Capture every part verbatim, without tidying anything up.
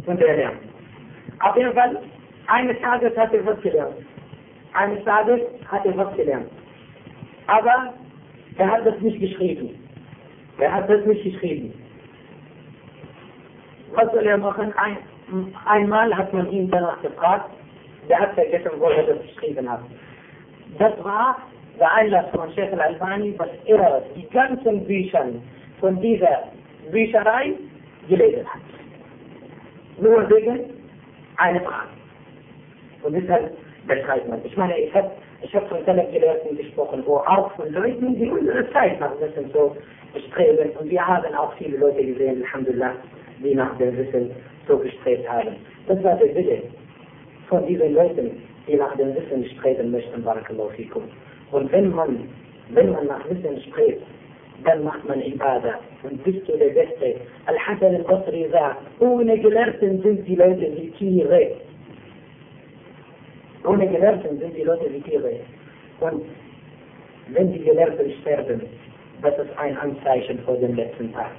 und er lernt. Auf jeden Fall, eines Tages hat er was gelernt. Eines Tages hat er was gelernt. Aber er hat das nicht geschrieben. Er hat das nicht geschrieben. Was soll er machen? Ein, einmal hat man ihn danach gefragt, der hat vergessen, wo er das geschrieben hat. Das war der Einlass von Sheikh Al-Albani, dass er die ganzen Bücher von dieser Bücherei gelesen hat. Nur wegen einer Frage. Und deshalb beschreibt man. Ich meine, ich habe ich hab von Gelehrten gesprochen, wo auch von Leuten, die unsere Zeit nach Wissen so streben. Und wir haben auch viele Leute gesehen, Alhamdulillah, die nach dem Wissen so gestrebt haben. Das war der Wille von diesen Leuten, die nach dem Wissen streben möchten, Barakallahu fikum. Und wenn man, wenn man nach Wissen strebt, dann macht man Ibadah und bist du der Beste. Al-Hasan al-Basri sagt, ohne Gelehrten sind die Leute wie Tiere. Ohne Gelehrten sind die Leute wie Tiere. Und wenn die Gelehrten sterben, das ist ein Anzeichen vor dem letzten Tag.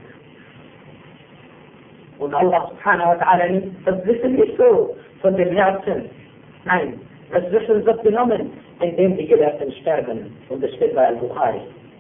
Und Allah subhanahu wa ta'ala nimmt das Wissen nicht so von dem Herzen. Nein, das Wissen wird genommen, indem die Gelehrten sterben. Und das steht bei Al-Bukhari.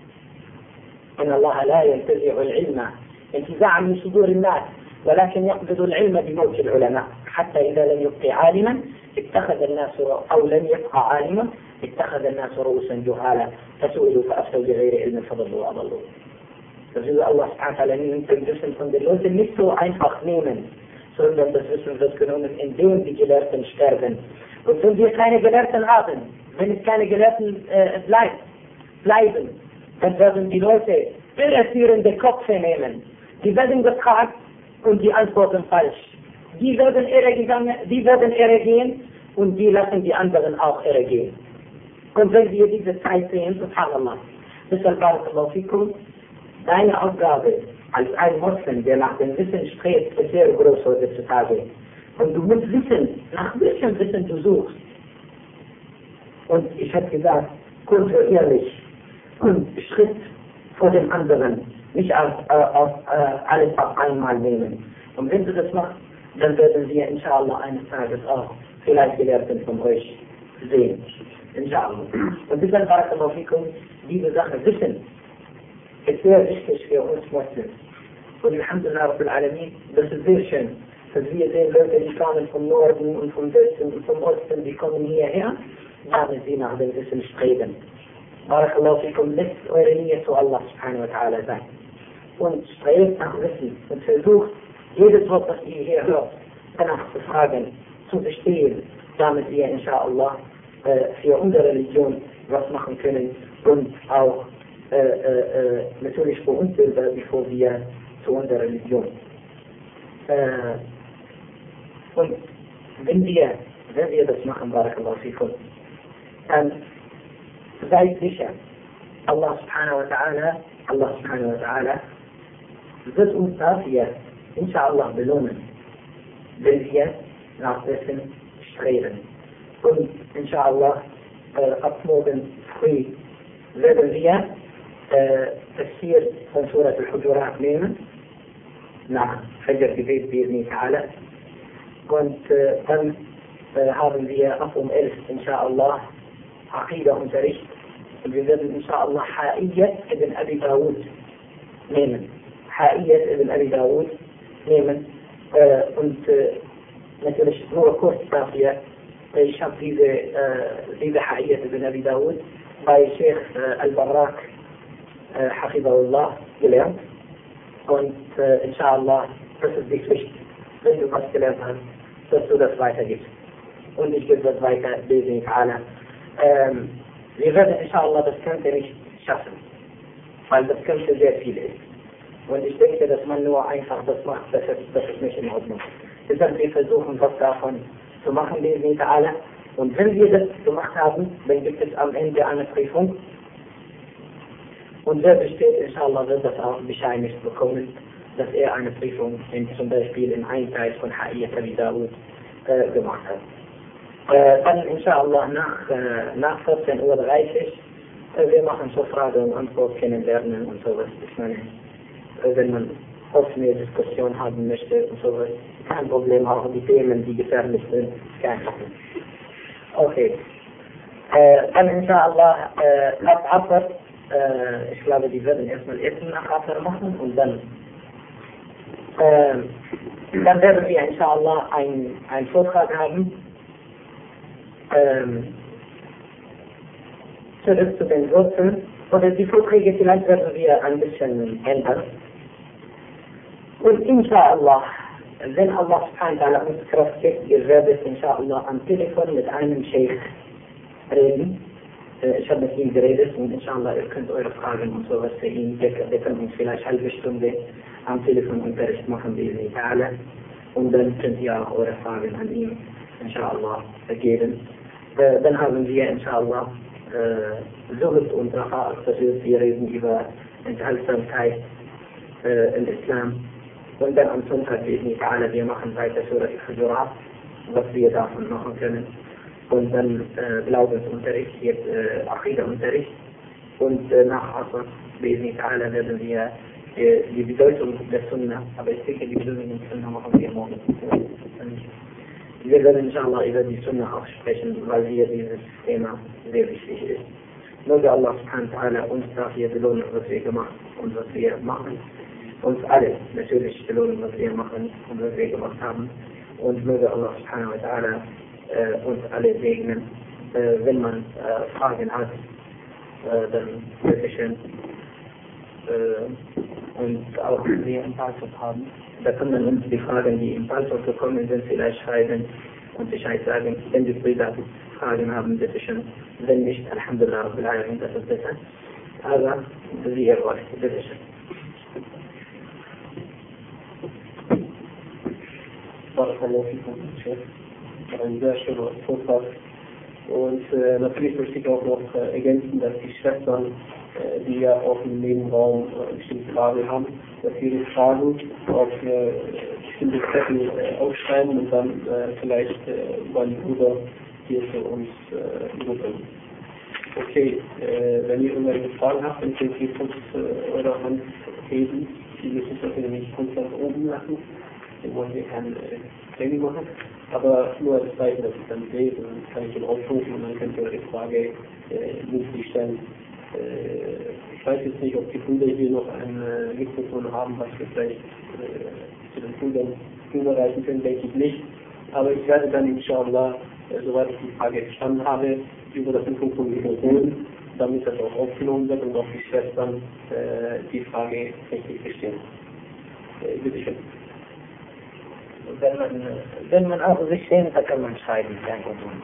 إن الله لا ينتزع العلم انتزاعا من صدور الناس ولكن يقبض العلم بموت العلماء حتى إذا لم يبقي عالما اتخذ الناس أو لم يبقى عالما اتخذ الناس رؤوسا جهالا فسئلوا فأفتوا بغير علم فضلوا وأضلوا. Das ist Allah subhanahu wa ta'ala nimmt das Wissen von den Leuten nicht so einfach nehmen, sondern das Wissen wird genommen, indem die Gelehrten sterben. Und wenn wir keine Gelehrten haben, wenn es keine Gelehrten äh, bleibt, bleiben, dann werden die Leute irreführende Köpfe nehmen. Die werden gefragt und die antworten falsch. Die werden irre gegangen, die werden irre gehen und die lassen die anderen auch irre gehen. Und wenn wir diese Zeit sehen, subhanallah, deshalb barakallahu fikum, deine Aufgabe als ein Muslim, der nach dem Wissen strebt, ist sehr groß heutzutage. Und du musst wissen, nach welchem Wissen du suchst. Und ich habe gesagt, kontinuierlich und Schritt vor dem anderen, nicht auf, auf, auf alles auf einmal nehmen. Und wenn du das machst, dann werden wir inshallah eines Tages auch vielleicht Gelehrten von euch sehen. Inshallah. Und deshalb barakallahu fikum, diese Sache Wissen ist sehr wichtig für uns Muslims. Und Alhamdulillah Rabbil Alamin, das ist sehr schön, dass wir sehen Leute, die kamen vom Norden und vom Westen und vom Osten, die kommen hierher, weil sie nach dem Wissen streben. Barakallahu fikum, lässt eure Nähe zu Allah subhanahu wa ta'ala sein. Und strebt nach Wissen und versucht, jedes Wort, das ihr hier hört, danach zu fragen, zu verstehen, damit wir inshallah für unsere Religion was machen können und auch äh, äh, natürlich für uns selber, bevor wir zu unserer Religion. Äh, und wenn wir, wenn wir das machen, barakallahu fikum, dann seid sicher, Allah subhanahu wa ta'ala, Allah subhanahu wa ta'ala wird uns dafür inshallah belohnen, wenn wir nach Wissen streben. Und inshallah äh, ab morgen früh werden wir äh, Tafsir von Surat al-Hujurat nehmen, nach Fajr-Gebet bi'idhni ta'ala. Und äh, dann äh, haben wir ab um elf inshallah Aqidah-Unterricht. Und wir werden inshallah Ha'iyyat ibn Abi Dawud nehmen. Ha'iyyat ibn Abi Dawud nehmen. Äh, und äh, natürlich nur kurz dafür, ich habe diese, äh, diese Ha'iyyat ibn Abi Dawud bei Sheikh äh, Al-Barrak äh, Hafidahullah gelernt. Und äh, inshallah, das ist die Pflicht, wenn du was gelernt hast, dass du das weitergibst. Und ich gebe das weiter, bi'idhni ta'ala. Ähm, wir werden inshallah das Ganze nicht schaffen, weil das Ganze sehr viel ist. Und ich denke, dass man nur einfach das macht, das ist, das ist nicht in Ordnung. Deshalb wir versuchen, was davon zu machen, bi'idhni ta'ala. Und wenn wir das gemacht haben, dann gibt es am Ende eine Prüfung. Und wer besteht, inshallah, wird das auch bescheinigt bekommen, dass er eine Prüfung in, zum Beispiel in einem Teil von Ha'iyyat Abi Dawud äh, gemacht hat. Äh, dann inshallah nach, äh, nach vierzehn Uhr dreißig, äh, wir machen so Frage und Antwort kennenlernen und sowas. Ich meine, äh, wenn man offene Diskussion haben möchte und sowas. Kein Problem, auch die Themen, die gefährlich sind, kein Problem. Okay. Äh, dann inshallah, äh, ab Asr, äh, ich glaube, die werden erstmal Essen nach Asr machen und dann, äh, dann werden wir inshallah ein, ein Vortrag haben, ähm, zurück zu den Wurzeln. Oder die Vorträge vielleicht werden wir ein bisschen ändern. Und inshallah, wenn Allah subhanahu wa ta'ala uns Kraft gibt, ihr werdet inshallah am Telefon mit einem Sheikh reden. Äh, ich habe mit ihm geredet und inshallah, ihr könnt eure Fragen und sowas für ihn, wir können uns vielleicht eine halbe Stunde am Telefon Unterricht machen, wie sie alle. Und dann könnt ihr auch eure Fragen an ihn inshallah geben. Äh, dann haben wir inshallah Zuhud und Rafa versucht, wir reden über Enthaltsamkeit äh, im Islam. Und dann am Sonntag, wir machen weiter Surah Al-Hujurat, was wir davon machen können. Und dann äh, Glaubensunterricht, jetzt äh, Aqidah-Unterricht. Und äh, nach Asr, werden wir äh, die Bedeutung der Sunna, aber ich denke, die Bedeutung der Sunna machen wir morgen. Wir werden inshallah über die Sunna auch sprechen, weil hier dieses Thema sehr wichtig ist. Möge Allah subhanahu wa ta'ala uns dafür belohnen, was wir gemacht und was wir machen. Uns alle natürlich belohnen, was wir machen und was wir gemacht haben. Und möge Allah subhanahu wa ta'ala äh, uns alle segnen. Äh, wenn man äh, Fragen hat, äh, dann bitte schön. Äh, und auch wenn wir ein paar haben. Da können wir uns die Fragen, die im Passwort gekommen sind, vielleicht schreiben und Bescheid sagen, wenn die Brüder Fragen haben, bitte schön. Wenn nicht, Alhamdulillah, Rabbil Alamin, das ist besser. Aber wie ihr wollt, bitte schön. Barakallahu fikum, Chef. Ein sehr schöner Vortrag. Und äh, natürlich möchte ich auch noch äh, ergänzen, dass die Schwestern, äh, die ja auch im Nebenraum äh, bestimmte Fragen haben, dass sie ihre Fragen auf äh, bestimmte Zettel äh, aufschreiben und dann äh, vielleicht äh, über die Brüder hier für uns äh, überbringen. Okay, äh, wenn ihr irgendwelche Fragen habt, dann könnt ihr kurz äh, eure Hand heben. Die müssen das nämlich konstant oben lassen. Dann wollen wir kein Training machen. Aber nur als Zeichen, dass ich dann sehe, dann kann ich ihn aufrufen und dann könnt ihr eure Frage äh, mündlich stellen. Äh, ich weiß jetzt nicht, ob die Brüder hier noch ein äh, Mikrofon haben, was wir vielleicht äh, zu den Brüdern überreichen können, denke ich nicht. Aber ich werde dann inshallah, äh, soweit ich die Frage verstanden habe, über das Mikrofon wiederholen, damit das auch aufgenommen wird und auch die Schwestern äh, die Frage richtig verstehen. Äh, bitte schön. Wenn man, wenn man auch sich sehnt, dann kann man schreiben, kein Problem.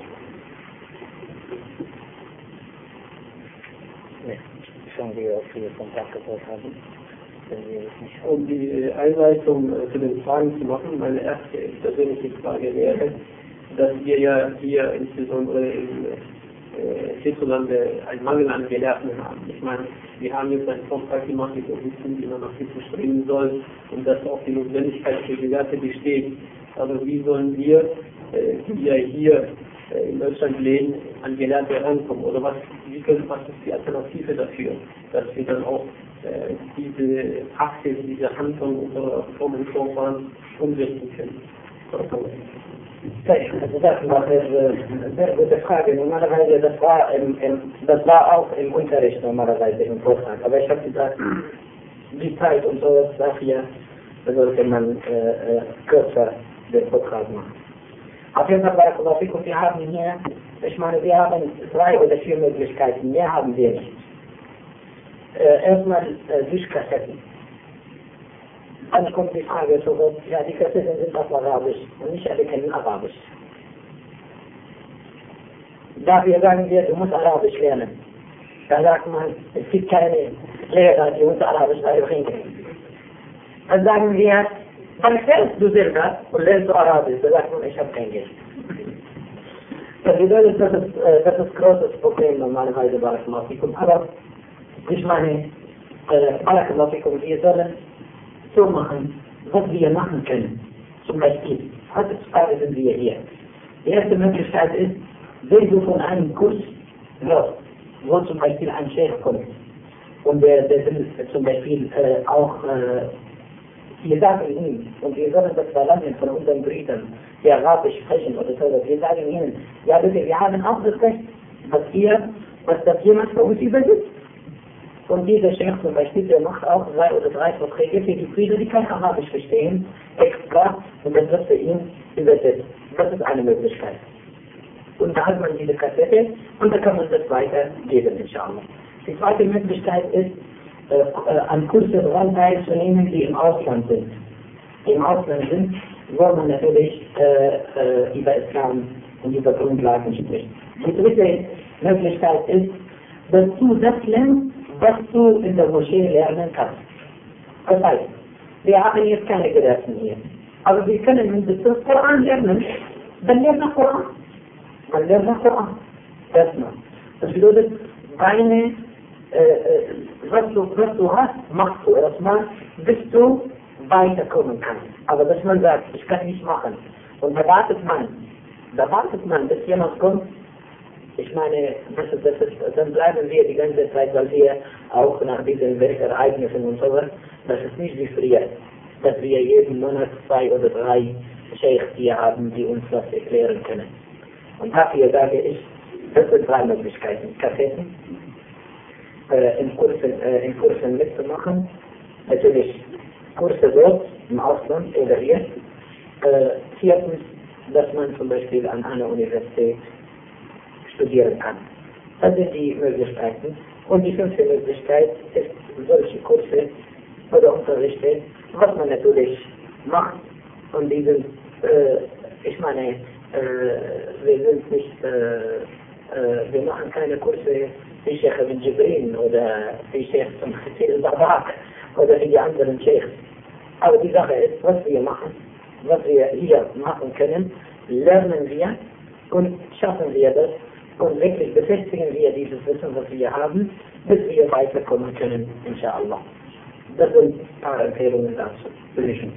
Ja, schon wir auch viele Kontakte haben. Um die Einleitung äh, zu den Fragen zu machen, meine erste persönliche Frage wäre, dass wir ja hier insbesondere in äh, hierzulande einen Mangel an Gelehrten haben. Ich meine, wir haben jetzt einen Vortrag gemacht, die Wissen, wie man nach Wissen streben soll und dass auch die Notwendigkeit für Gelehrte besteht. Aber wie sollen wir, äh, die ja hier äh, in Deutschland leben, an Gelehrte herankommen? Oder was, wie können, was ist die Alternative dafür, dass wir dann auch äh, diese Praxis, diese Handlung unserer frommen Vorfahren umsetzen können? Also das war eine sehr gute Frage. Normalerweise, das war, im, im, das war auch im Unterricht normalerweise im Vortrag. Aber ich habe gesagt, die Zeit und so, dafür sollte man äh, äh, kürzer den Vortrag machen. Auf jeden Fall, wir haben hier, ich meine, wir haben drei oder vier Möglichkeiten, mehr haben wir nicht. Äh, erstmal äh, durch Kassetten. Dann kommt die Frage zurück, ja, die Kassetten sind auf Arabisch und nicht alle kennen Arabisch. Dafür sagen wir, du musst Arabisch lernen. Da sagt man, es gibt keine Lehrer, die uns Arabisch beibringen. Dann sagen wir, dann fällst du selber und lernst du Arabisch. Da sagt man, ich habe kein Geld. Das bedeutet, das ist, äh, das ist ein großes Problem normalerweise bei Barakallahu. Aber ich meine, äh, Barakallahu, wir sollen so machen, was wir machen können. Zum Beispiel, heutzutage sind wir hier. Die erste Möglichkeit ist, wenn du von einem Kurs hörst, wo zum Beispiel ein Chef kommt und der, der will zum Beispiel äh, auch äh, Wir sagen ihnen, und wir sollen das verlangen von unseren Brüdern, die Arabisch sprechen oder so, wir sagen ihnen, ja bitte, wir haben auch das Recht, was ihr, was das jemand für uns übersetzt. Und dieser Sheikh zum Beispiel, der macht auch zwei oder drei Vorträge für die Brüder, die kein Arabisch verstehen, extra, und das wird für ihn übersetzt. Das ist eine Möglichkeit. Und da hat man diese Kassette, und da kann man das weitergeben, inshallah. Die zweite Möglichkeit ist, äh, an Kurse daran teilzunehmen, die im Ausland sind. Die im Ausland sind, wo man natürlich äh, äh, über Islam und über Grundlagen spricht. Die dritte Möglichkeit ist, dass du das lernst, was du in der Moschee lernen kannst. Das heißt, wir haben jetzt keine Gelehrten hier, aber wir können mindestens Koran lernen. Dann lernen wir Koran. Dann lernen wir Koran. Erstmal. Das bedeutet, deine Äh, was, du, was du hast, machst du erstmal, bis du weiterkommen kannst. Aber dass man sagt, ich kann nicht machen. Und da wartet man, da wartet man, bis jemand kommt. Ich meine, das ist, das ist, dann bleiben wir die ganze Zeit, weil wir auch nach diesen Weltereignissen und so weiter, das ist nicht wie früher, dass wir jeden Monat zwei oder drei Sheikhs hier haben, die uns das erklären können. Und dafür sage ich, das sind drei Möglichkeiten. Kassetten, Äh, in, Kursen, äh, in Kursen mitzumachen, natürlich Kurse dort im Ausland oder hier. Äh, viertens, dass man zum Beispiel an einer Universität studieren kann. Das sind die Möglichkeiten. Und die fünfte Möglichkeit ist solche Kurse oder Unterrichte, was man natürlich macht. Und die sind, äh, ich meine, äh, wir sind nicht, äh, äh, wir machen keine Kurse wie Sheikh Ibn Jibrin oder wie Sheikh zum Khatil Babak oder wie die anderen Sheikhs. Aber die Sache ist, was wir machen, was wir hier machen können, lernen wir und schaffen wir das und wirklich befestigen wir dieses Wissen, was wir haben, bis wir weiterkommen können, inshallah. Das sind ein paar Empfehlungen dazu. Bitte schön.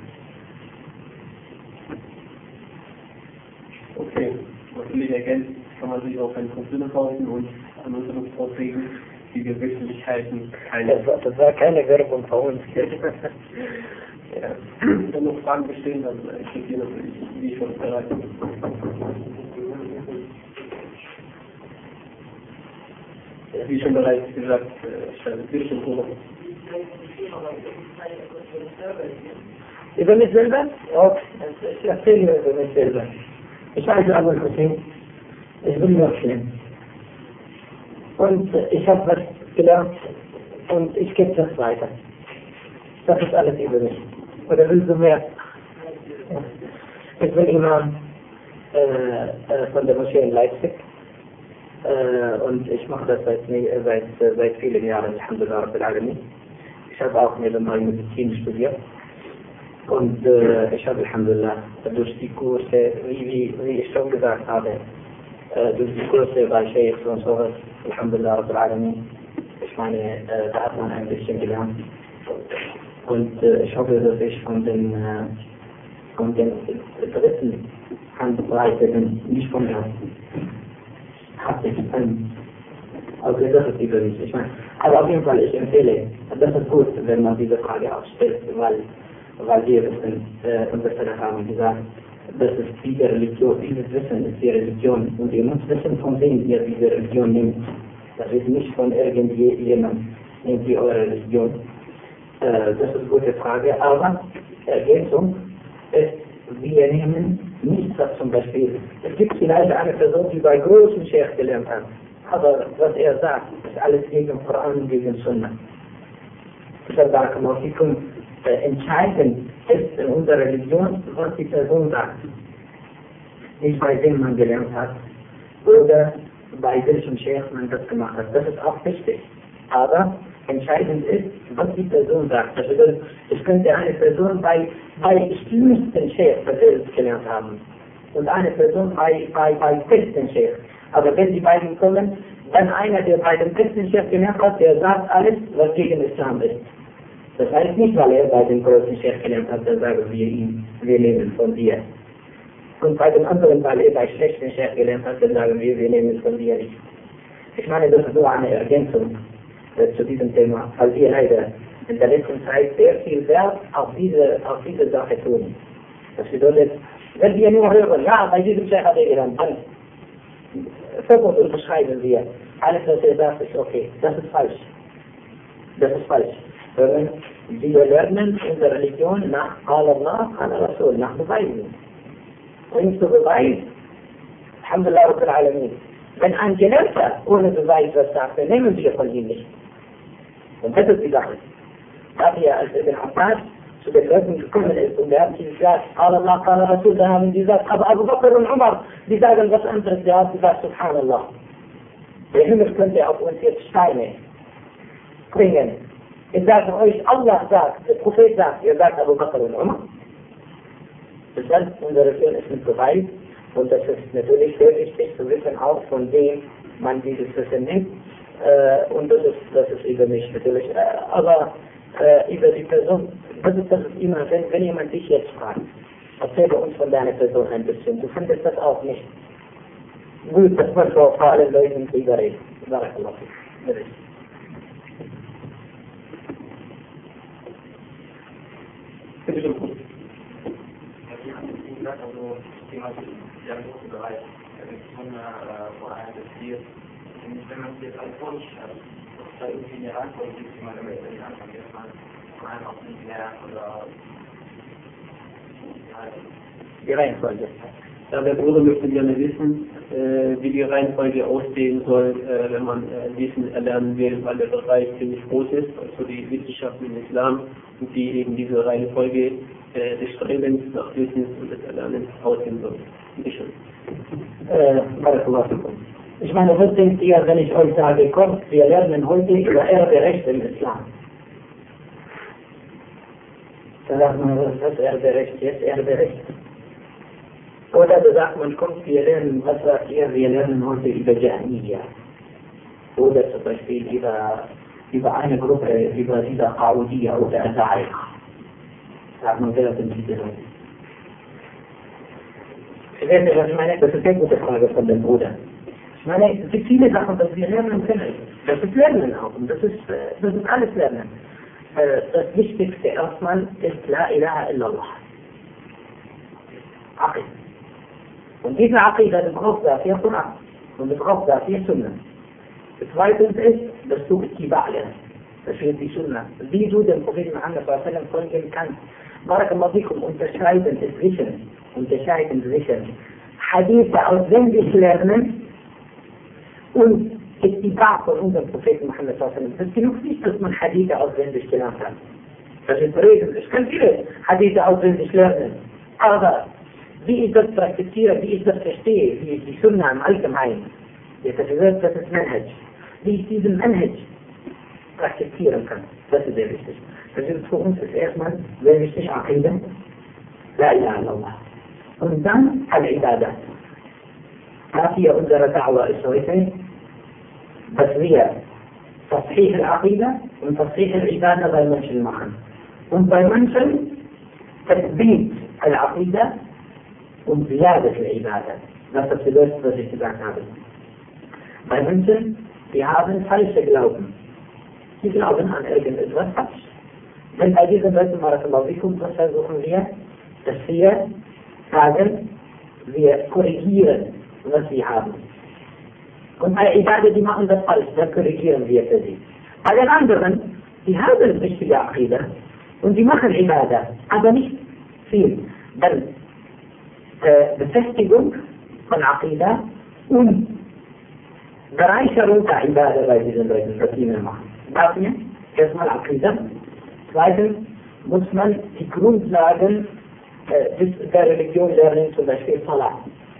Okay, natürlich ergänzt kann man sich auch einen Computer kaufen und an unseren Vorträgen, die wir wöchentlich halten, keine. Das war, das war keine Werbung von uns. Ja. Wenn noch Fragen bestehen, dann steht hier natürlich, wie schon bereit. Wie schon bereits gesagt, ich bin schon so. Über mich selber? Okay, ich erzähle mir über mich selber. Ich heiße Abu Hussein, ich bin Muslim. Und ich habe was gelernt und ich gebe das weiter. Das ist alles über mich. Oder willst du mehr? Ich bin Imam äh, von der Moschee in Leipzig. Äh, und ich mache das seit, seit, seit vielen Jahren, Alhamdulillah Rabbil Alamin. Ich habe auch nebenbei Medizin studiert. Und äh, ich habe Alhamdulillah durch die Kurse, wie, wie, wie ich schon gesagt habe, äh, durch die Kurse bei Sheikhs und sowas, Alhamdulillah Rabbil Alamin, ich meine, äh, da hat man ein bisschen gelernt. Und äh, ich hoffe, dass ich von den, äh, von den dritten Handbreite bin, nicht von der habe ich ein, also das ist über mich. Ich meine, aber auf jeden Fall, ich empfehle, das ist gut, wenn man diese Frage auch stellt, weil, weil wir wissen, äh, unsere Väter haben gesagt, das ist diese Religion, dieses Wissen ist die Religion und ihr müsst wissen, von wem ihr diese Religion nehmt. Das ist nicht von irgendjemandem, nehmt ihr eure Religion. Äh, das ist eine gute Frage, aber Ergänzung ist, wir nehmen nicht, was zum Beispiel, es gibt vielleicht eine Person, die bei großen Sheikh gelernt hat, aber was er sagt, ist alles gegen Koran, gegen Sunnah. Deshalb sagen wir, Sie können äh, entscheiden, ist in unserer Religion, was die Person sagt. Nicht bei wem man gelernt hat, oder bei welchem Sheikh man das gemacht hat. Das ist auch wichtig. Aber entscheidend ist, was die Person sagt. Das bedeutet, es könnte eine Person bei, bei schlimmsten Sheikh gelernt haben und eine Person bei, bei, bei besten Sheikh. Aber wenn die beiden kommen, dann einer, der bei dem besten Sheikh gelernt hat, der sagt alles, was gegen Islam ist. Das heißt nicht, weil er bei dem großen Sheikh gelernt hat, dann sagen wir ihm, wir nehmen von dir. Und bei dem anderen, weil er bei schlechten Sheikh gelernt hat, dann sagen wir, wir nehmen es von dir nicht. Ich meine, das ist nur eine Ergänzung zu diesem Thema, weil ihr leider in der letzten Zeit sehr viel Wert auf diese, auf diese Sache tun. Das bedeutet, wenn wir nur hören, ja, bei diesem Scheich hat er Iran, dann sofort unterschreiben wir, alles was er sagt ist okay. Das ist falsch. Das ist falsch. Wir lernen unsere Religion nach Allah, Allah Rasul, nach Beweisen. Bringst du Beweis? Alhamdulillah Rabbil Alamin. Wenn ein Gelehrter ohne Beweis was sagt, dann nehmen wir von ihm nicht. Und das ist die Sache. Dafür, als Ibn Abbas zu den Leuten gekommen ist und er hat gesagt, Allah, Allah Rasul, da haben die gesagt, aber Abu Bakr und Umar, die sagen was anderes, der hat gesagt, Subhanallah. Der Himmel könnte auf uns jetzt Steine bringen. Ich sage euch, Allah sagt, der Prophet sagt, ihr sagt Abu Bakr und Umar. Deshalb, unsere Religion ist mit Beweis und das ist natürlich sehr wichtig zu wissen, auch von wem man dieses Wissen nimmt. Äh, und das ist, das ist über mich natürlich. Äh, aber äh, über die Person, das ist, das ist immer, wenn, wenn jemand dich jetzt fragt, erzähle uns von deiner Person ein bisschen. Du findest das auch nicht gut, dass man vor allen Leuten drüber redet. Barakallahu fik. Bitte schön. Also Thema sehr große Bereich, von vor einer Beziehung. Wenn man sich jetzt alles vorstellt, dass da irgendwie eine Reihenfolge gibt, die man immer über den Anfang erstmal von einem auf den Lehrer oder die Reihenfolge. Ja, der Bruder möchte gerne wissen, äh, wie die Reihenfolge aussehen soll, äh, wenn man äh, Wissen erlernen will, weil der Bereich ziemlich groß ist, also die Wissenschaften im Islam und die eben diese Reihenfolge äh, des Strebens nach Wissen und des Erlernens aussehen soll. Bitte schön. Äh, ich meine, was denkt ihr, wenn ich euch sage, kommt, wir lernen heute über Erberecht im Islam? Da sagt man, was ist Erberecht? Jetzt Erberecht. Oder da sagt man, kommt, wir lernen, was sagt ihr, wir lernen heute über Jahmiya. Oder zum Beispiel über, über eine Gruppe, über diese Qa'udiyya oder Aza'ir. Sagt man, wer sind diese Leute? Ich weiß nicht, was ich meine, das ist eine gute Frage von dem Bruder. Ich meine, es gibt viele Sachen, die wir lernen können. Das ist Lernen auch. Und das ist, das ist alles Lernen. Das Wichtigste erstmal ist La ilaha illallah. Aqid. Und diese Aqida, das braucht dafür Quran. Und das braucht dafür Sunnah. Zweitens ist, dass du Ittiba' lernst. Das ist die Sunnah. Wie du den Propheten Muhammad sallallahu alaihi wasallam folgen kannst. Barakallahu fikum, unterscheiden ist Wissen. Unterscheiden ist Wissen. Hadithe auswendig lernen und Ittiba' von unserem Propheten Muhammad sallallahu alaihi wasallam. Das ist genug nicht, dass man Hadithe auswendig gelernt hat. Das ist Reden. Ich kann viele Hadithe auswendig lernen. Aber wie ich das praktiziere, wie ich das verstehe, wie ich die Sunnah im Allgemeinen, das ist Manhaj, wie ich diesen Manhaj praktizieren kann, das ist sehr wichtig. Das ist für uns ist erstmal sehr wichtig, Aqidah, La ilaha illallah. Und dann Al-Ibadah. Dafür unsere Da'wah ist heute, dass wir Tasheeh al-Aqidah und Tasheeh al-Ibadah bei Menschen machen. Und bei Menschen Tathbit al-Aqidah und Ziyadat al-Ibadah. Das ist das bedeutet, was ich gesagt habe. Bei Menschen, die haben falsche Glauben. Sie glauben an irgendetwas falsch. Denn bei diesen Leuten, Barakallahu fikum, was versuchen wir, dass wir sagen, wir korrigieren, was sie haben. Und bei Ibadah, die machen das falsch, dann korrigieren wir für sie. Bei den anderen, die haben richtige Aqidah und die machen Ibadah, aber nicht viel. Dann äh, Befestigung von Aqidah und Bereicherung der Ibadah bei diesen Leuten, was sie machen. Dafür erstmal Aqidah. Zweitens muss man die Grundlagen äh, der Religion lernen, zum Beispiel Salat.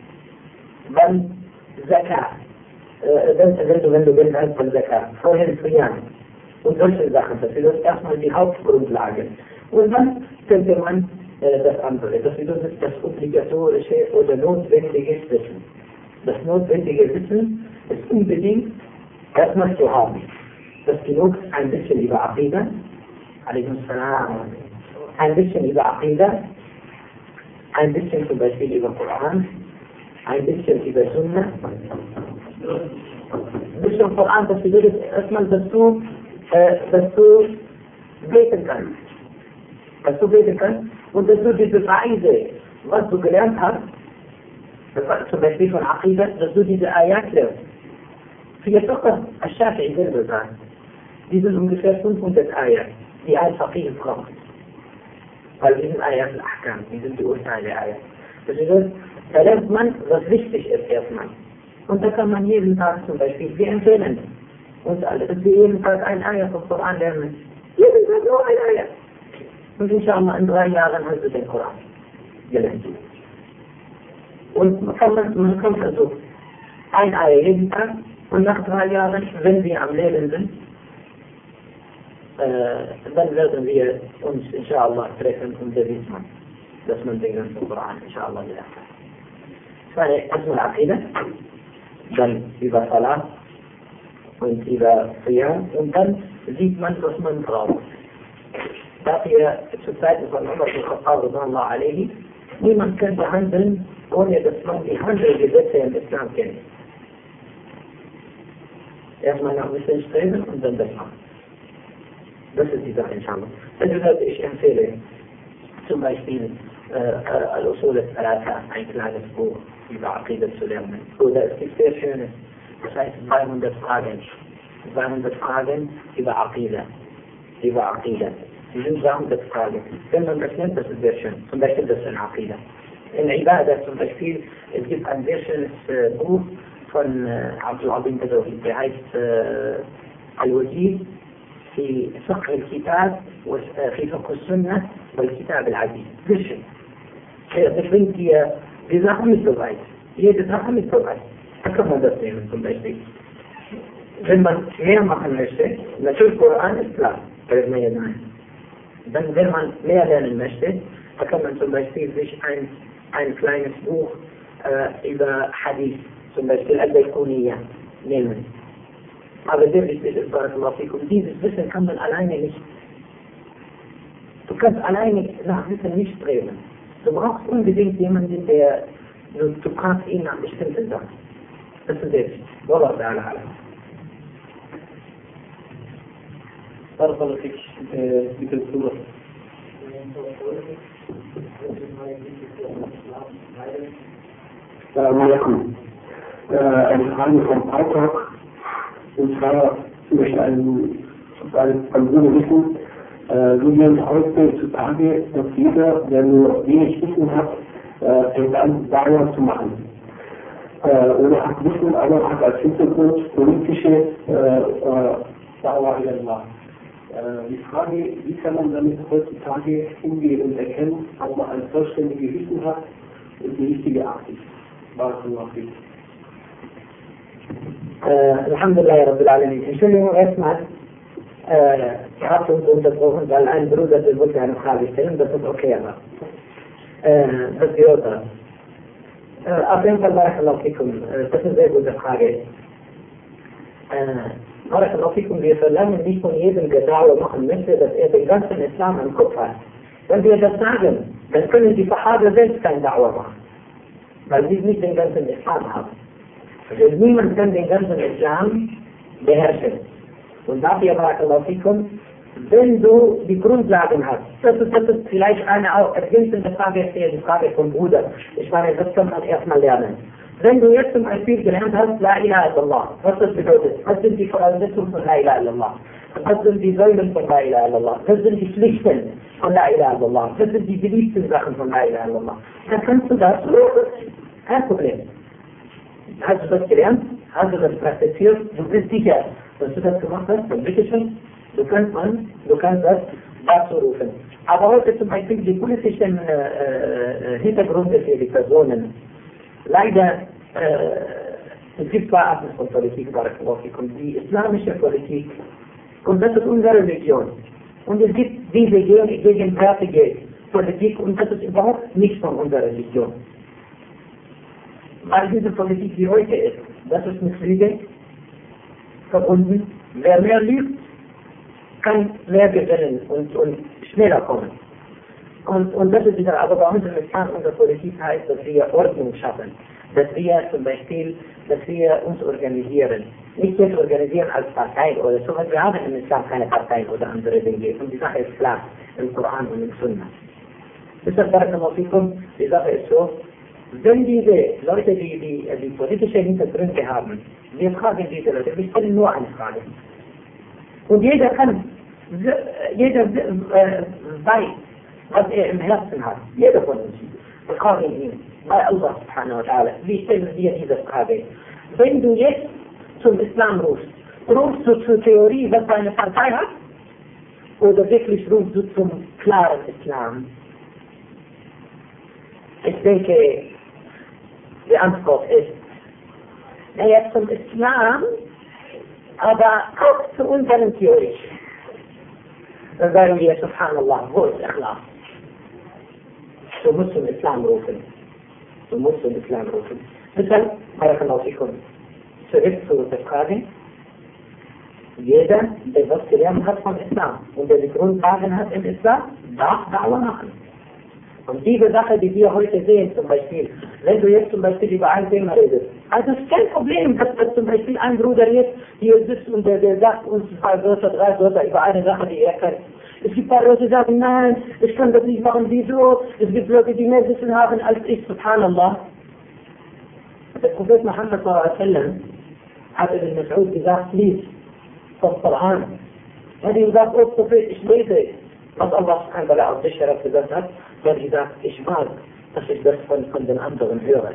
Dann Zakat. Äh, wenn, wenn du, wenn du Geld hast von Zakat. Vorher Siyam. Und solche Sachen. Das ist erstmal die Hauptgrundlagen. Und dann könnte man äh, das andere. Das bedeutet das obligatorische oder notwendige Wissen. Das notwendige Wissen ist unbedingt erstmal zu haben. Das ist genug, ein bisschen über Aqidah, ein bisschen über Aqidah, ein bisschen zum Beispiel über Koran, ein bisschen über Sunnah. Ein bisschen Koran, das bedeutet erstmal, dass du, äh, dass du beten kannst. Dass du beten kannst und dass du diese Weise, was du gelernt hast, das war zum Beispiel von Aqidah, dass du diese Ayat lernst. Für jetzt auch das Al-Shafi'i selber sagen. Die sind ungefähr fünfhundert Ayat, die ein Faqih braucht. Weil die sind Ayat al-Ahkam, die sind die Urteile Ayat. Das ist, da lernt man, was wichtig ist erstmal. Und da kann man jeden Tag zum Beispiel, wir empfehlen uns alle, dass wir jeden Tag ein Ayat vom Koran lernen. Jeden Tag nur ein Ayat. Und inshallah in drei Jahren hast du den Koran gelernt. Und man kann, man kann also ein Ayat jeden Tag und nach drei Jahren, wenn wir am Leben sind, äh, dann werden wir uns inshallah treffen und berichten, dass man den ganzen Koran inshallah gelernt hat. Das war erstmal Aqidah, dann über Salat und über Siyam und dann sieht man, was man braucht. Dafür zu Zeiten von Umar bin Khattab radhiyallahu anhu, niemand kann behandeln, ohne dass man die Handelgesetze im Islam kennt. Erstmal noch ein bisschen streben und dann das machen. Das ist die Sache, inshallah. Also ich empfehle zum Beispiel äh, Al-Usul al-Thalatha, ein kleines Buch über Aqidah zu lernen. Oder es gibt sehr schönes, das heißt zweihundert Fragen. zweihundert Fragen über Aqidah. Über Aqidah. Die sind zweihundert Fragen. Wenn man das nennt, das ist sehr schön. Zum Beispiel das in Aqidah. In Ibadah zum Beispiel, es gibt ein sehr schönes äh, Buch von äh, Abdul Azim Badawi, der heißt äh, Al-Wajid في فقه الكتاب وفي فقه السنة والكتاب العزيز. Sehr schön. Das bringt dir die Sache mit so weit. Jede Sache mit so weit. Da kann man das nehmen zum Beispiel. Wenn man mehr machen möchte, natürlich Koran ist klar, da ist mehr nein. Dann, wenn man mehr lernen möchte, da kann man zum Beispiel sich ein, ein kleines Buch äh, über Hadith, zum Beispiel Al-Bayquniya, nehmen. Aber sehr wichtig ist, und dieses Wissen kann man alleine nicht. Du kannst alleine nach Wissen nicht streben. Du brauchst unbedingt jemanden, der, du, du fragst ihn nach bestimmten Sachen. Das ist sehr wichtig. Wallah ta'ala alam. بارك الله فيك في الصورة. السلام عليكم. Eine Frage vom Freitag. Und zwar möchte ich einen, einen Bruder wissen, äh, so wie es heutzutage, dass jeder, der nur wenig Wissen hat, äh, fängt an, Dauer zu machen. Äh, oder hat Wissen, aber hat als Hintergrund politische Dauer äh, gemacht. Äh, die Frage, wie kann man damit heutzutage umgehen und erkennen, ob man ein vollständiges Wissen hat und die richtige Art ist. Barakallahu fiik. Äh, Alhamdulillah Rabbil Alamin. Entschuldigung erstmal, äh, ich habe uns unterbrochen, weil ein Bruder der wollte eine Frage stellen, das ist okay, aber äh, das gehört das. Äh, auf jeden Fall, Barakallahu fikum, äh, das ist eine sehr gute Frage. Äh, Barakallahu fikum, wir verlangen nicht von jedem, der Dauer machen möchte, dass er den ganzen Islam im Kopf hat. Wenn wir das sagen, dann können die Sahaba selbst keine Dauer machen, weil sie nicht den ganzen Islam haben. Also niemand kann den ganzen Islam beherrschen. Und dafür, Barakallahu fikum, wenn du die Grundlagen hast, das ist, das ist vielleicht eine ergänzende Frage, die Frage vom Bruder. Ich meine, das kann man erstmal lernen. Wenn du jetzt zum Beispiel gelernt hast, La ilaha illallah, was das bedeutet, was sind die Voraussetzungen von La ilaha illallah, was sind die Säulen von La ilaha illallah, was sind die Pflichten von La ilaha illallah, was sind die beliebten Sachen von La ilaha illallah, dann kannst du das, kein Problem. Hast du das gelernt? Hast du das praktiziert? Du bist sicher, dass du das gemacht hast? Dann bitteschön, du kannst man, du kannst das dazu rufen. Aber heute zum Beispiel die politischen äh, äh, Hintergründe für die Personen. Leider, äh, es gibt zwei Arten von Politik, Barakallahu, die islamische Politik, und das ist unsere Religion. Und es gibt diese gegenwärtige Politik, und das ist überhaupt nicht von unserer Religion. Weil diese Politik, die heute ist, das ist mit Lüge verbunden. Wer mehr lügt, kann mehr gewinnen und, und schneller kommen. Und, und das ist wieder, aber bei uns im Islam, unsere Politik heißt, dass wir Ordnung schaffen. dass wir zum Beispiel, dass wir uns organisieren. Nicht jetzt organisieren als Partei oder so, weil wir haben im Islam keine Parteien oder andere Dinge. Und die Sache ist klar, im Koran und im Sunna. Deshalb, Barakallahu fikum, die Sache ist so, wenn diese Leute, die, die, die politische Hintergründe haben, wir fragen diese Leute, wir stellen nur eine Frage. Und jeder kann, jeder äh, weiß, was er im Herzen hat. Jeder von uns. Wir fragen ihn, bei Allah subhanahu wa ta'ala, wie stellen wir diese Frage? Wenn du jetzt zum Islam rufst, rufst du zur Theorie, was deine Partei hat? Oder wirklich rufst du zum klaren Islam? Ich denke, die Antwort ist, naja, zum Islam, aber auch zu unseren Theorien. Dann sagen wir, subhanallah, wo ist Ikhlas? Du musst zum Islam rufen. Du musst zum Islam rufen. Deshalb, barakallahu fikum, zurück zu der Frage, jeder, der was gelernt hat vom Islam und der die Grundlagen hat im Islam, darf Da'wah machen. Und diese Sache, die wir heute sehen, zum Beispiel, wenn du jetzt zum Beispiel über ein Thema redest, also es ist kein Problem, dass, dass zum Beispiel ein Bruder jetzt hier sitzt und der, der sagt uns zwei Wörter, drei Wörter über eine Sache, die er kennt. Es gibt ein paar Leute, die sagen, nein, ich kann das nicht machen, wieso? Es gibt Leute, die mehr Wissen haben als ich, subhanallah. Der Prophet Muhammad sallallahu alaihi wasallam hat Ibn Mas'ud gesagt, lies vom Koran. Er hat ihm gesagt, oh Prophet, ich lese, was Allah subhanahu wa ta'ala auf dich gesagt hat. Er hat gesagt, ich mag, dass ich das von, von den anderen höre.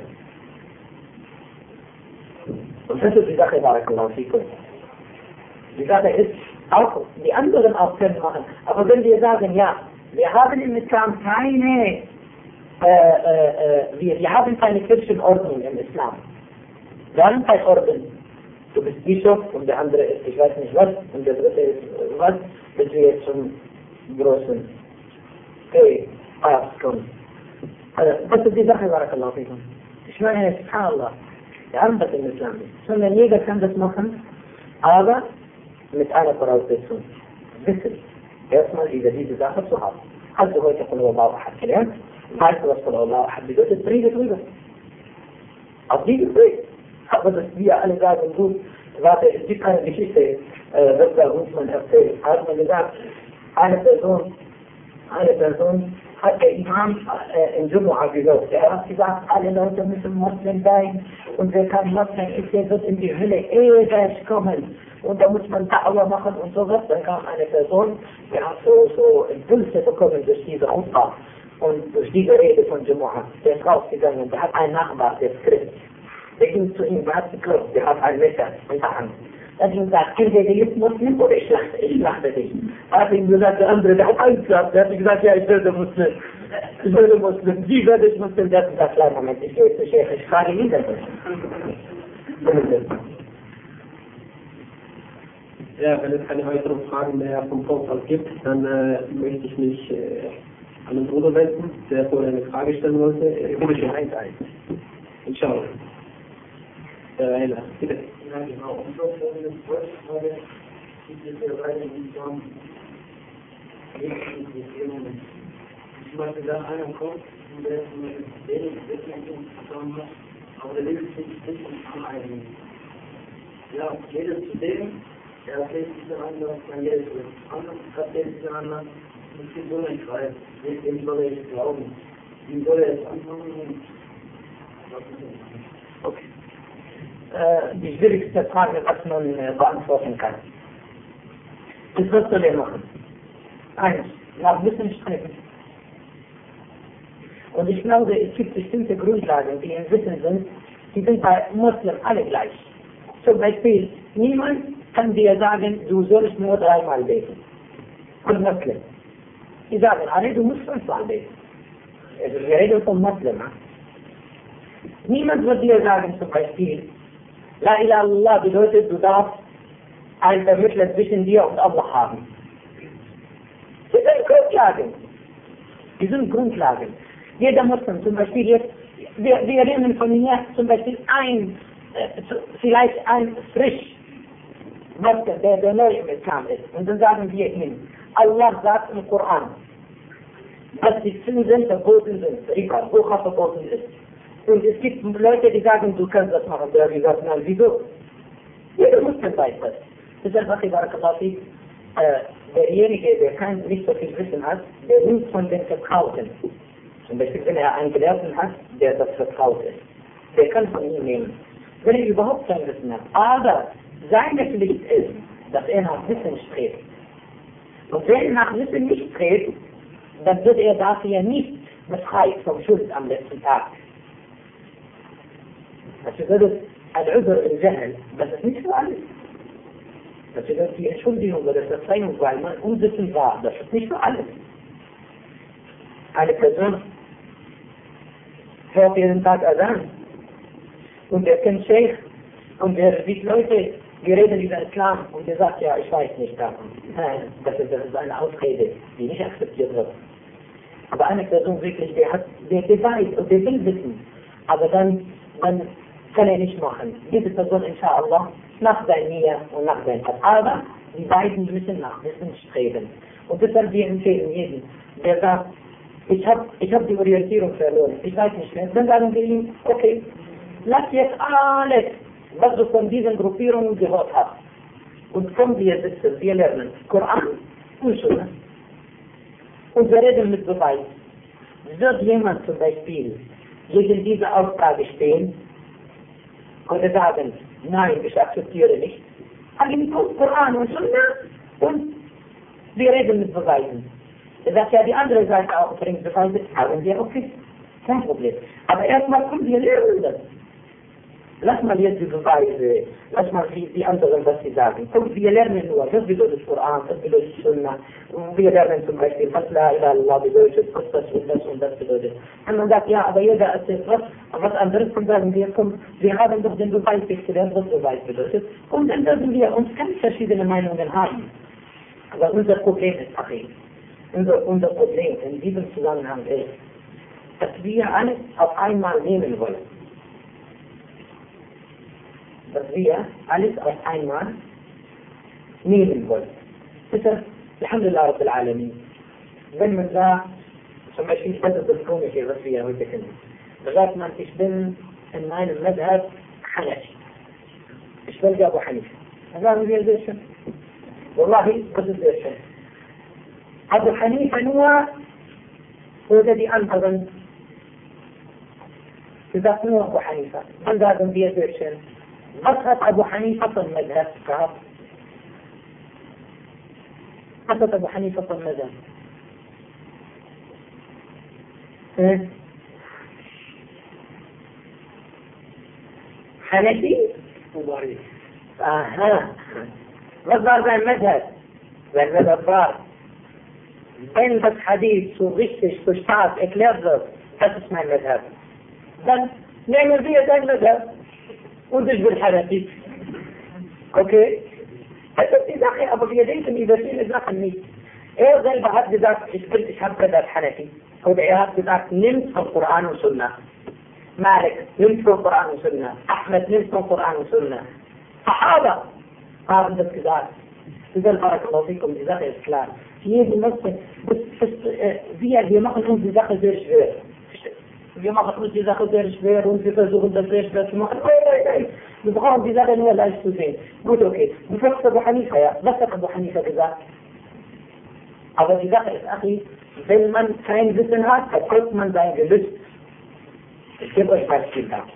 Und das ist die Sache, barakallahu fikum. Die Sache ist, auch die anderen auch können machen. Aber wenn wir sagen, ja, wir haben im Islam keine, äh, äh, wir, wir haben keine Kirchenordnung im Islam. Wir haben keine Orden. Du bist Bischof und der andere ist, ich weiß nicht was, und der dritte ist was, bis wir jetzt zum großen hey, Papst kommen. Also, das ist die Sache, barakallahu fikum. Ich meine, subhanallah, wir haben das im Islam nicht. Sondern jeder kann das machen, aber mit einer Voraussetzung. Wissen. Erstmal über diese Sache zu haben. Hast du heute von Allah Ahad gelernt? Weißt du, was von Allah Ahad bedeutet? Rede drüber. Auf diese Weg. Aber dass wir alle sagen, gut, warte, es gibt eine Geschichte, äh, das bei uns man erzählt. Hat man gesagt, eine Person, eine Person hat der Imam äh, in Jumu'ah gehört. Er hat gesagt, alle Leute müssen Muslim sein und wer kein Muslim ist, der wird in die Hölle ewig kommen. Und da muss man Da'wah machen und sowas. Dann kam eine Person, die hat so, so Impulse bekommen durch diese Umfrage und durch diese Rede von Jumu'ah. Der ist rausgegangen, der hat einen Nachbar, der ist Christ. Der ging zu ihm, der hat geklopft, der hat ein Messer in der Hand. Er hat ihm gesagt, entweder der ist Muslim oder ich schlachte, ich schlachte dich. Er hat ihm gesagt, der andere, der hat Angst gehabt, der hat gesagt, ja, ich werde Muslim. Ich werde Muslim. Wie werde ich Muslim? Der hat gesagt, kleinen Moment, ich gehe zu Sheikh, ich frage ihn das. Ja, wenn es keine weiteren Fragen mehr vom Vorfall gibt, dann äh, möchte ich mich äh, an den Bruder wenden, der vorher eine Frage stellen wollte. Ich komme schon eins ein. Inshallah. Herr Reiler, bitte. Ja, genau. Und so eine zweite Frage, diese Reihe, die von Lebensmitteln. Zum Beispiel, wenn einer kommt und der wenig Wissen zusammen hat, aber der Lebensmittel nicht an einen. Ja, jeder zu dem, er erzählt sich einander, man jedes andere erzählt sich einander, und es gibt so nicht frei. Wem soll er jetzt glauben? Wie soll er jetzt anfangen? Okay. Äh, die schwierigste Frage, was man äh, beantworten kann. Das was soll er machen? Eins, nach Wissen streben. Und ich glaube, es gibt bestimmte Grundlagen, die im Wissen sind, die sind bei Muslimen alle gleich. Zum Beispiel, niemand kann dir sagen, du sollst nur dreimal beten. Und Muslim. Die sagen alle, du musst fünfmal beten. Also wir reden von Muslimen. Niemand wird dir sagen, zum Beispiel, La ilaha illallah bedeutet, du darfst einen Vermittler zwischen dir und Allah haben. Das sind Grundlagen. Die sind Grundlagen. Jeder Muslim, zum Beispiel jetzt, wir, wir reden von hier zum Beispiel ein, äh, vielleicht ein frisch Muslim, der, der neu im Islam ist. Und dann sagen wir ihm, Allah sagt im Koran, dass die Zinsen verboten sind, Riba, Bucha verboten ist. Und es gibt Leute, die sagen, du kannst das machen. Der hat gesagt, nein, wieso? Jeder Muslim weiß das. Deshalb sage ich, Barakallahu Fik, äh, derjenige, der kein, nicht so viel Wissen hat, der nimmt von den Vertrauten. Zum Beispiel, wenn er einen Gelehrten hat, der das vertraut ist. Der kann von ihm nehmen. Wenn er überhaupt kein Wissen hat. Aber seine Pflicht ist, dass er nach Wissen strebt. Und wenn er nach Wissen nicht strebt, dann wird er dafür nicht befreit vom Schuld am letzten Tag. Das bedeutet, Al-Udhr al-Jahl, das ist nicht für alles. Das bedeutet, die Entschuldigung oder Verzeihung, weil man unwissend war, das ist nicht für alles. Eine Person hört jeden Tag Adhan und er kennt Sheikh und er sieht Leute, die reden über Islam und er sagt, ja, ich weiß nicht davon. Nein, das ist, das ist eine Ausrede, die nicht akzeptiert wird. Aber eine Person wirklich, der hat, der, der weiß und der will wissen, aber dann, dann kann er nicht machen. Diese Person, inshallah, nach seiner Nähe und nach seinem Tat. Aber die beiden müssen nach Wissen streben. Und deshalb wir empfehlen jeden, der sagt, ich habe ich hab die Orientierung verloren, ich weiß nicht mehr. Dann sagen wir ihm, okay, lass jetzt alles, was du von diesen Gruppierungen gehört hast. Und kommen wir sitzen, wir lernen Koran und Sunna. Und wir reden mit Beweis. Wird jemand zum Beispiel gegen diese Aussage stehen oder sagen, nein, ich akzeptiere nicht, dann kommt Koran und Sunna und wir reden mit Beweisen. Dass ja die andere Seite auch bringt Beweise, haben wir okay, kein Problem. Aber erstmal kommen wir lernen das. Lass mal jetzt die Beweise, lass mal die, die anderen, was sie sagen. Komm, wir lernen nur, was bedeutet Koran, was bedeutet Sunna. Wir lernen zum Beispiel, was La ilaha illallah bedeutet, was das und das und das bedeutet. Und man sagt, ja, aber jeder erzählt was, was anderes, und sagen wir, komm, wir haben doch den Beweis nicht gelernt, was Beweis bedeutet. Und dann werden wir uns ganz verschiedene Meinungen haben. Aber unser Problem ist, Achim, unser, unser Problem in diesem Zusammenhang ist, dass wir alles auf einmal nehmen wollen. Dass wir alles auf einmal nehmen wollen. Deshalb, Alhamdulillah Rabbil Alamin, wenn man sagt, zum Beispiel, das ist das Komische, was wir heute kennen, da sagt man, ich bin in meinem Madhab Hanafi. Ich will Abu Hanifa. Dann sagen wir, sehr schön. Wallahi, das ist sehr schön. Abu Hanifa nur oder die anderen. Sie sagt nur Abu Hanifa. Dann sagen wir, sehr schön. Was hat Abu Hanifa von Madhab gehabt? Was hat Abu Hanifa von Madhab? Hm? Hanafi? Aha. Was war sein Madhab? Sein Madhab war, wenn das Hadith so richtig, so stark erklärt wird, das ist mein Madhab. Dann nehmen wir sein Madhab. Und ich bin Hanafi. Okay? Das ist die Sache, aber wir denken über viele Sachen nicht. Er selber hat gesagt, ich bin, ich habe gesagt Hanafi. Oder er hat gesagt, nimm von Koran und Sunna. Malik, nimm von Koran und Sunna. Ahmed, nimm von Koran und Sunna. Sahaba haben das gesagt. Dieser Barakallahu fikum, die Sache ist klar. Jede Menschen, wir, wir machen uns die Sache sehr schwer. Wir machen uns die Sache sehr schwer und wir versuchen das sehr schwer zu machen. Nein, nein, nein. Wir brauchen die Sache nur leicht zu sehen. Gut, okay. Du fragst Abu Hanifa, ja. Was hat Abu Hanifa gesagt? Aber die Sache ist, Achi, wenn man kein Wissen hat, verfolgt man sein Gelüst. Ich gebe euch ein Beispiel da.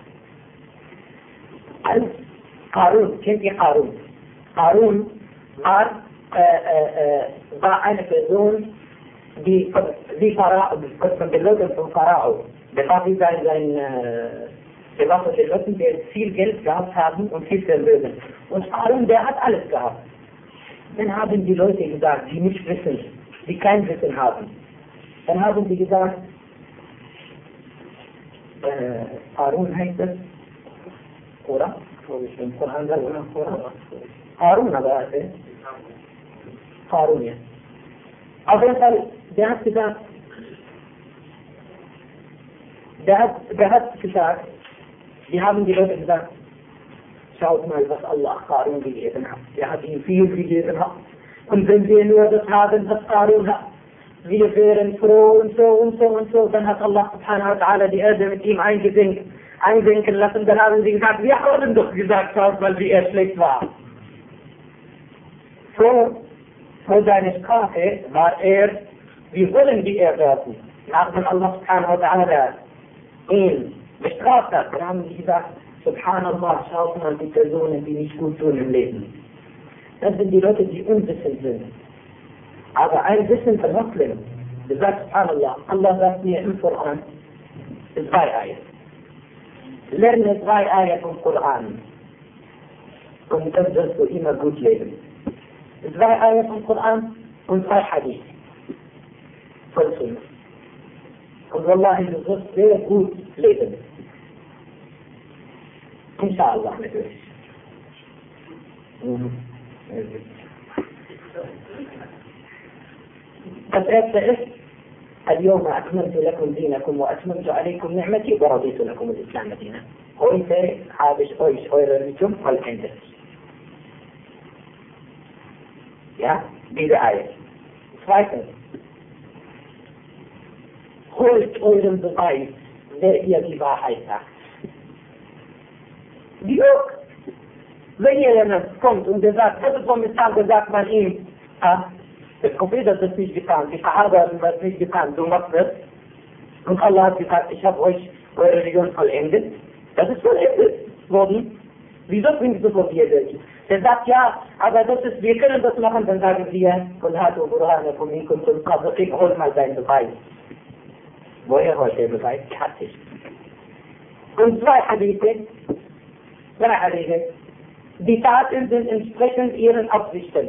Als Qarun, kennt ihr Qarun? Qarun war, äh, äh, war eine Person, die wie Pharao, von den Leuten von Pharao. Der war wie sein, sein äh, der war von den Leuten, die viel Geld gehabt haben und viel Vermögen. Und Qarun, der hat alles gehabt. Dann haben die Leute gesagt, die nicht wissen, die kein Wissen haben. Dann haben die gesagt, äh, Qarun heißt es, oder? Im Koran sagt man Koran. Qarun, aber Qarun, ja. Auf jeden Fall, der hat gesagt, der hat, der hat gesagt, wir haben die Leute gesagt, schaut mal, was Allah Qarun gegeben hat. Er hat ihm viel gegeben hat. Und wenn wir nur das haben, was Qarun hat, wir wären froh und so und so und so. Dann hat Allah subhanahu wa ta'ala die Erde mit ihm eingesenkt, einsenken lassen. Dann haben sie gesagt, wir haben doch gesagt, weil die Erde schlecht war. Vor, vor seiner Sprache war er, wir wollen die Erde retten. Nachdem Allah subhanahu wa ta'ala ihn bestraft hat, dann haben sie gesagt, Subhanallah, schaut mal die Personen, die nicht gut tun im Leben. Das sind die Leute, die unwissend sind. Aber ein wissender Muslim, der sagt Subhanallah, Allah sagt mir im Koran, zwei Eier. Lerne zwei Eier vom Koran. Und dann wirst du immer gut leben. Zwei Eier vom Koran und zwei Hadith. Von Sunnah. Und Wallahi, du wirst sehr gut leben. Inshallah natürlich. Mhm. Das erste ist, اليوم أكملت لكم دينكم وأتممت عليكم نعمتي ورضيت لكم الإسلام دينا. Heute habe ich euch eure Religion vollendet. Ja, diese Eier. Zweitens, holt euren Beweis, wer ihr die Wahrheit sagt. Wie auch, wenn ihr dann kommt und ihr sagt, das ist vom Islam, sagt man ihm, ah, der Prophet hat das nicht getan, die Sahaba haben das nicht getan, du machst das. Und Allah hat gesagt, ich habe euch eure Religion vollendet. Das ist vollendet worden. Wieso bringst du von dir das? Der sagt, ja, aber das ist, wir können das machen, dann sagen wir, und hat Burhane von ihm kommt und ich hol mal deinen Beweis. Woher holt der Beweis? Ich hatte es. Und zwei Hadithe, zwei Hadithe, die Taten sind entsprechend ihren Absichten.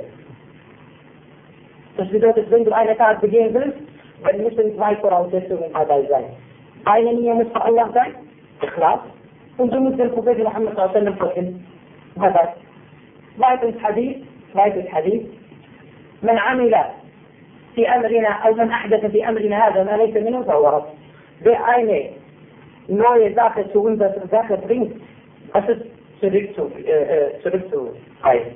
Das bedeutet, wenn du eine Tat begehen willst, dann müssen zwei Voraussetzungen dabei sein. Eine Linie muss für Allah sein, Ikhlas, und du musst den Prophet Muhammad sallallahu alaihi wasallam folgen. Zweitens Hadith, zweites Hadith, من عمل في أمرنا أو من أحدث في أمرنا هذا ما ليس منه فهو رد. Wer eine neue Sache zu unserer Sache bringt, das ist zurückzuweisen.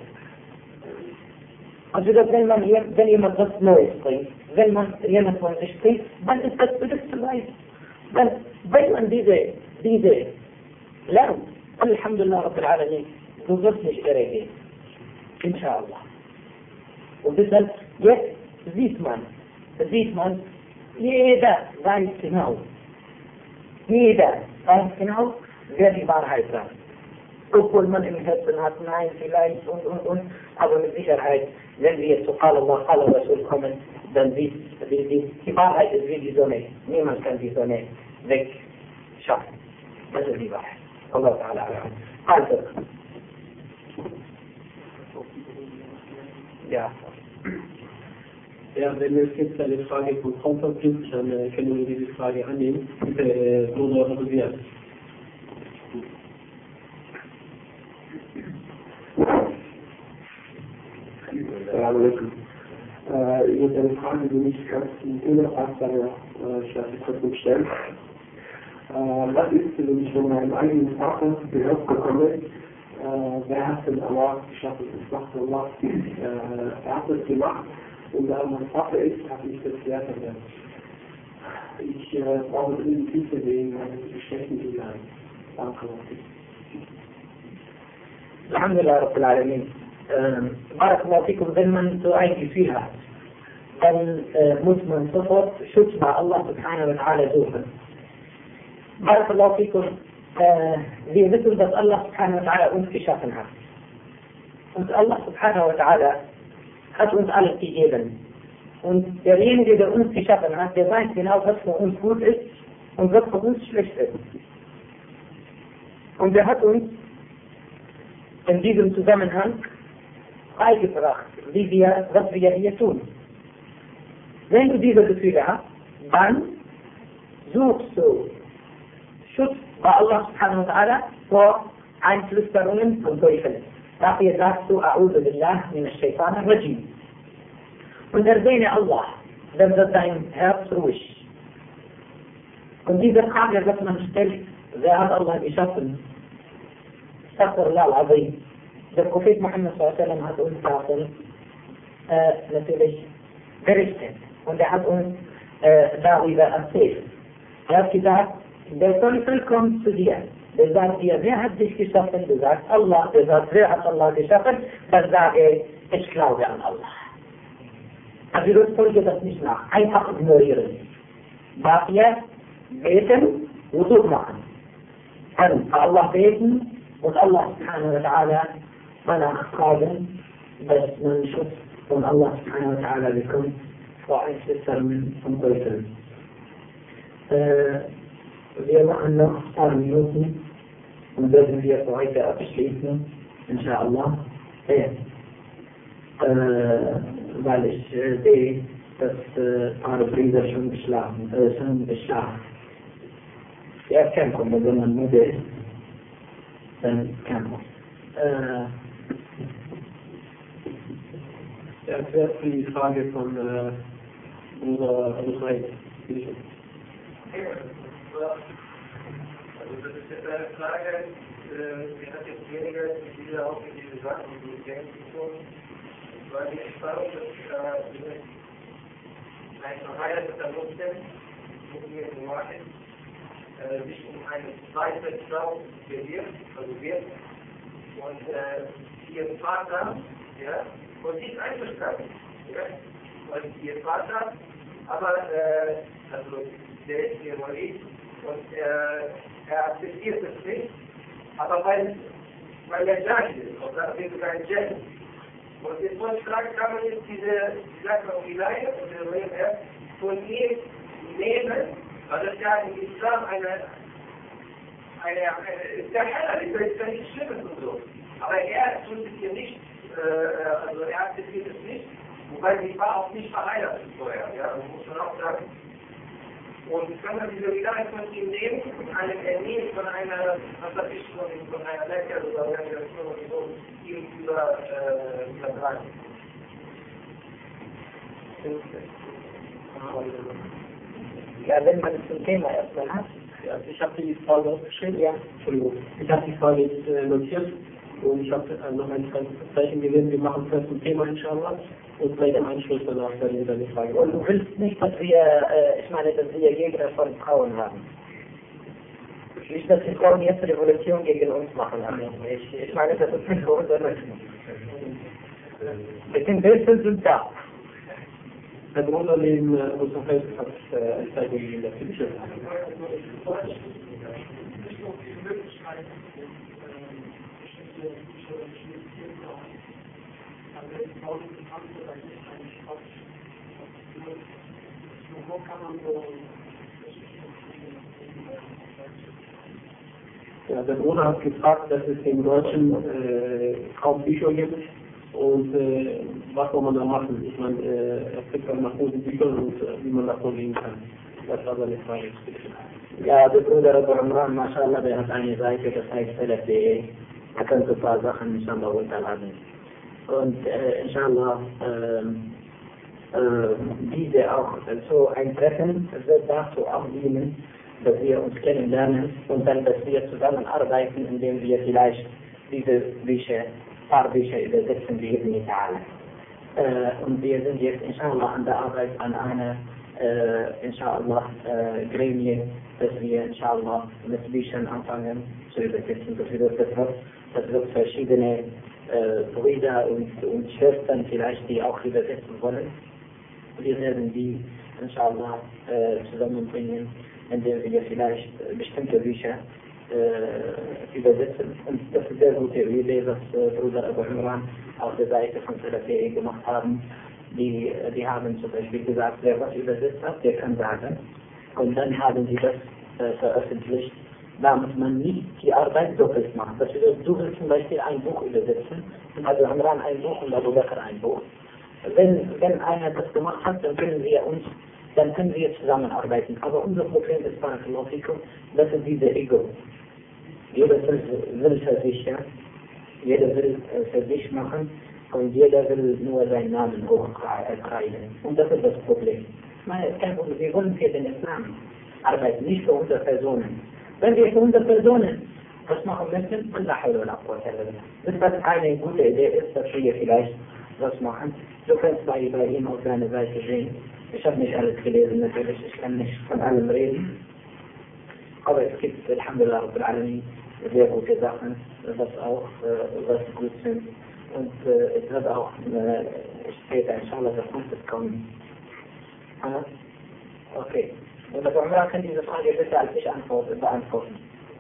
Also dass wenn man hier, wenn jemand was Neues bringt, wenn man jemand von sich bringt, dann ist das zurückzuweisen. Dann, wenn man diese, diese lernt, Alhamdulillah Rabbil Alamin, du wirst nicht irre gehen. Inshallah. Und deshalb, jetzt sieht man, sieht man, jeder weiß genau, jeder weiß genau, wer die Wahrheit sagt. Obwohl man im Herzen hat, nein, vielleicht und, und, und, aber mit Sicherheit, wenn wir jetzt zu Qala Allah, Qala Rasul kommen, dann sieht die, die, die Wahrheit ist wie die Sonne. Niemand kann die Sonne wegschaffen. Das ist die Wahrheit. Allah Ta'ala. Also. Ja. Ja, wenn es jetzt eine Frage von Frankfurt gibt, dann äh, können wir diese Frage annehmen. Bitte, äh, Bruder Rosier. Assalamu alaikum. Äh, ich habe eine Frage, die mich ganz unerfasst habe, äh, ich lasse sie trotzdem stellen. Äh, was ist, wenn ich von meinem eigenen Vater gehört bekomme, äh, wer hat denn Allah geschaffen? Das macht Allah. Äh, er hat das gemacht und da mein Vater ist, habe ich das Wert erlernt. Ich äh, brauche dringend Hilfe wegen meines Geschlechten hinein. Danke. Alhamdulillah Rabbil Alamin. Barakallahu fikum, wenn man so ein Gefühl hat, dann äh, muss man sofort Schutz bei Allah subhanahu wa ta'ala suchen. Barakallahu fikum, äh, wir wissen, dass Allah subhanahu wa ta'ala uns geschaffen hat. Und Allah subhanahu wa ta'ala hat uns alles gegeben. Und derjenige, der uns geschaffen hat, der weiß genau, was für uns gut ist und was für uns schlecht ist. Und er hat uns in diesem Zusammenhang beigebracht, wie wir, was wir hier tun. Wenn du diese Gefühle hast, dann suchst du Schutz bei Allah subhanahu wa ta'ala vor Einflüsterungen von Teufeln. Dafür sagst du, A'udhu billah min ash-shaytan ar-rajim. Und erwähne Allah, dann wird dein Herz ruhig. Und diese Frage, dass man stellt, wer hat Allah geschaffen? Astaghfirullah al-Azim. Der Prophet Muhammad sallallahu alaihi wasallam hat uns davon äh, natürlich berichtet. und er hat uns äh, darüber erzählt. Er hat gesagt, der Teufel kommt zu dir. Der sagt dir, wer hat dich geschaffen? Du sagst Allah. Der sagt, wer hat Allah geschaffen? Dann sage ich, ich glaube an Allah. Also du folge das nicht nach. Einfach ignorieren. Dafür beten, Wudu machen. Dann Allah beten und Allah subhanahu wa ta'ala danach fragen, dass man Schutz von Allah subhanahu wa ta'ala bekommt vor Einflüsterungen von Teufeln. Äh, wir machen noch ein paar Minuten und werden wir für heute abschließen, inshallah. Ja. Äh, weil ich äh, sehe, dass äh, ein paar Brüder schon geschlafen, äh, schon geschlafen. Ja, kein Problem, wenn man müde ist, dann kann man. Äh, Er erklärt die Frage von äh, Bruder Al-Khair. Also das ist jetzt eine Frage, äh, die hat jetzt weniger mit dieser auch mit diesen Sachen und mit Geld zu tun, weil die Erfahrung, dass äh, ein verheirateter Muslim, Muslim in Wahrheit, äh, sich um eine zweite Frau bewirbt, also wird, und äh, ihr Vater, ja, und sie ist einverstanden, ja, und ihr Vater, aber, äh, also der ist ihr Walid, und äh, er akzeptiert es nicht, aber weil, weil er Jahil ist, und das ist ein Jahil. Und jetzt wollte ich fragen, kann man jetzt diese Sache um die Leihe, oder er von ihm nehmen, weil das ja im Islam eine, eine, eine sehr heller ist, das ist ja nichts Schlimmes und so. Aber er tut es hier nicht, äh, also er akzeptiert es nicht, wobei sie war auch nicht verheiratet vorher, ja, das muss man auch sagen. Und kann man diese Wiederheit von ihm nehmen, von einem Termin, von einer, was weiß ich, von einer Lecker oder Organisation oder so, ihm über, äh, übertragen. Ja, wenn man zum Thema erstmal hat. Ja, ich habe die Frage aufgeschrieben. Ja. Entschuldigung. Ich habe die Frage jetzt äh, notiert und ich habe äh, noch ein Zeichen gesehen. Wir machen das zum Thema inshallah und vielleicht im Anschluss danach werden wir dann die Frage. Und du willst nicht, dass wir, äh, ich meine, dass wir Jäger von Frauen haben. Nicht, dass die Frauen jetzt Revolution gegen uns machen. Also ich, ich meine, das ist nicht für unser Menschen. Mit den Bildern sind da. Der Bruder neben unserem Fest hat ein Zeichen gegeben, das finde ich schön. Ja, der Bruder hat gefragt, dass es im Deutschen äh, kaum Bücher gibt und äh, was soll man da machen? Ich meine, äh, er kriegt dann nach guten Büchern und äh, wie man davon leben kann. Das war seine Frage. Ja, der Bruder Abu Imran, mashallah, der hat eine Seite, das heißt Salaf punkt de. Er kann so ein paar Sachen inshallah runterladen. Und äh, inshallah, ähm, äh, diese auch, so ein Treffen wird dazu auch dienen, dass wir uns kennenlernen und dann, dass wir zusammenarbeiten, indem wir vielleicht diese Bücher, paar Bücher übersetzen, wie eben nicht alle. Äh, und wir sind jetzt inshallah an der Arbeit an einer äh, inshallah äh, Gremie, dass wir inshallah mit Büchern anfangen zu übersetzen. Das wird, das wird, das wird verschiedene äh, Brüder und, und Schwestern vielleicht, die auch übersetzen wollen. Wir werden die inshallah äh, zusammenbringen, indem wir vielleicht äh, bestimmte Bücher äh, übersetzen. Und das ist eine sehr gute Idee, was äh, Bruder Abu Imran auf der Seite von Salaf punkt de gemacht haben. Die, die haben zum Beispiel gesagt, wer was übersetzt hat, der kann sagen. Und dann haben sie das äh, veröffentlicht, damit man nicht die Arbeit doppelt macht. Das bedeutet, du willst zum Beispiel ein Buch übersetzen, und Abu Imran ein Buch und Abu Bakr ein Buch. Wenn, wenn einer das gemacht hat, dann können wir uns, dann können wir zusammenarbeiten. Aber unser Problem ist, das ist diese Ego. Jeder will, will für sich, ja. Jeder will äh, für sich machen und jeder will nur seinen Namen hochkreiden. Und das ist das Problem. Ich meine, wir wollen für den Islam arbeiten, nicht für unsere Personen. Wenn wir für unsere Personen was machen möchten, wenn das eine gute Idee ist, dass wir vielleicht was machen. Du kannst bei, bei ihm auf seiner Seite sehen. Ich habe nicht alles gelesen natürlich, ich kann nicht von allem reden. Aber es gibt, Alhamdulillah, Rabbil Alamin, sehr gute Sachen, was auch, äh, was gut sind. Und äh, es wird auch äh, später, inshallah, was Gutes kommen. Ah? Okay. Und das Umrah kann diese Frage bitte als ich antworten, beantworten.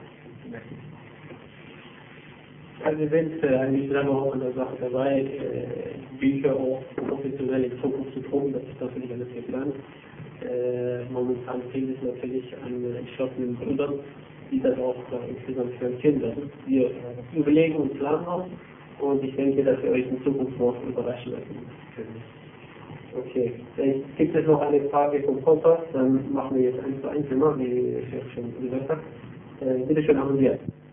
Also wir sind äh, eigentlich lange auch in der Sache dabei, äh, Bücher auch professionell in Zukunft zu drucken, das ist natürlich alles geplant. Äh, momentan fehlt es natürlich an äh, entschlossenen Brüdern, die das auch äh, insgesamt finanzieren werden. Wir äh, überlegen und planen auch und ich denke, dass wir euch in Zukunft noch überraschen werden können. Okay, vielleicht gibt es noch eine Frage vom Podcast, dann machen wir jetzt eins zu eins immer, wie ich schon gesagt habe. Äh, bitte schön, abonnieren.